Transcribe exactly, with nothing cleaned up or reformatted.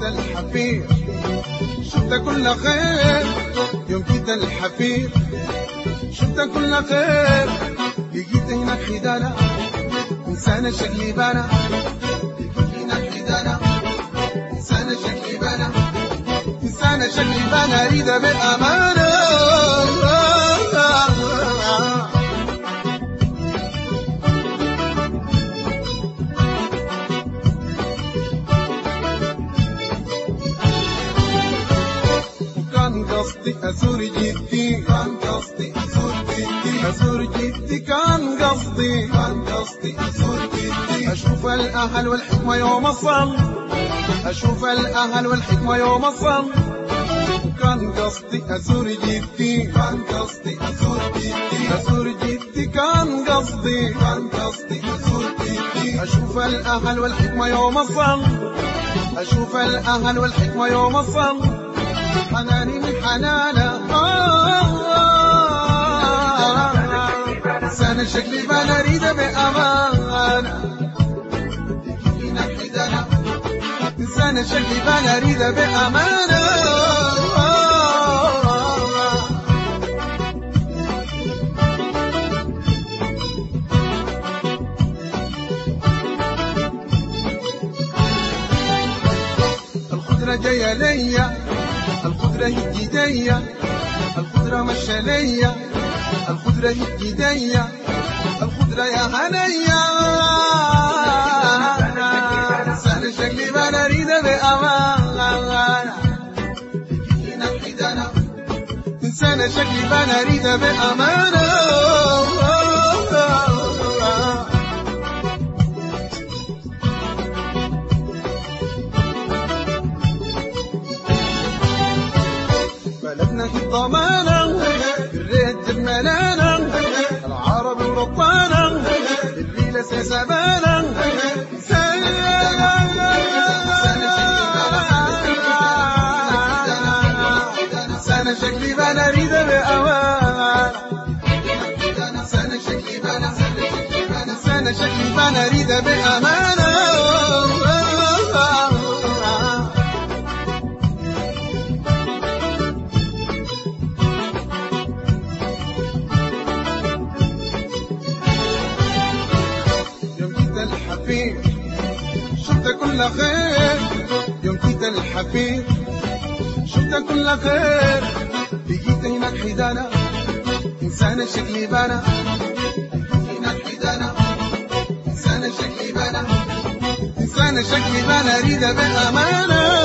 جيت الحفير شفت كل خير، يوم جيت الحفير شفت كل خير. لقيت هناك حدانا إنسانة شكلي بانا، لقيت هناك حدانا إنسانة شكلي بانا، إنسانة شكلي بانا أريدها بالأمانة. كان قصدي أزور جدي، كان قصدي أزور جدي، أزور جدي كان قصدي، كان قصدي أزور جدي. أشوف الأهل والحكمة يوم الصل، أشوف الأهل والحكمة يوم الصل. كان قصدي أزور جدي، كان قصدي أزور جدي، أزور جدي كان قصدي، كان قصدي أزور جدي. أشوف الأهل والحكمة يوم الصل، أشوف الأهل والحكمة يوم الصل. حناني من حنانا إنسانة شكلي بانا أريدها بأمانة، إنسانة شكلي بانا أريدها بأمانة. الخضرة جاية ليا، الخضرة هي ايديا، الخضرة مشى ليا، الخضرة هي ايديا، الخضرة يا هنيا. إنسانة شكلي بانا أريدها بأمانة، إنسانة شكلي بانا أريدها بأمانة. بلدنا في الضمانة الريت المنانة، العرب ورطانة الليلة سيسبانة. إنسانة شكلي بانا أريدها بأمانة، إنسانة شكلي بانا، إنسانة شكلي بانا أريدها بأمانة. شفت كل خير، يوم جيت الحفير شفت كل خير. لقيت هناك حدانا إنسانة شكلي بانا، هناك حدانا إنسانة شكلي بانا، إنسانة شكلي بانا أريدها بالأمانة.